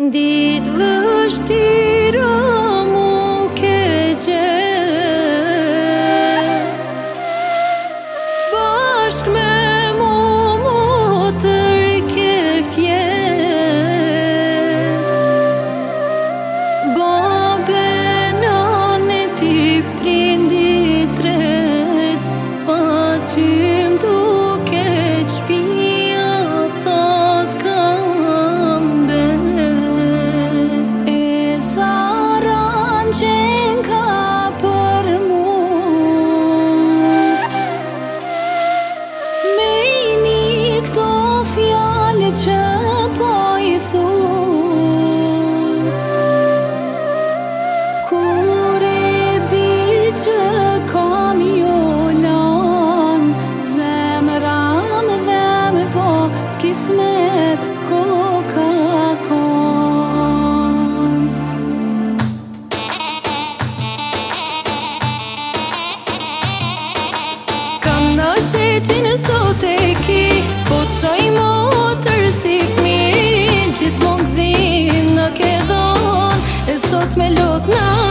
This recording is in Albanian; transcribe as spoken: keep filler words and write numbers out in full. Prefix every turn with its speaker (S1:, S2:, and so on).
S1: Ditë vështira mu ke gjetë, bashk me mu motër ke fjetë. Babe nane ti prindi tret, pa ty m'duke qpia thot kam bet. E sa ranqen ka për mu, me ini këto fjallë që po i thu. Kur e di që kam jo lan, zemra më dhem po kismet ko ka kon. Kam në qetin sot e ki, po qoj motër si fmi, gjithmonë gzin në ke dhon, e sot me lot na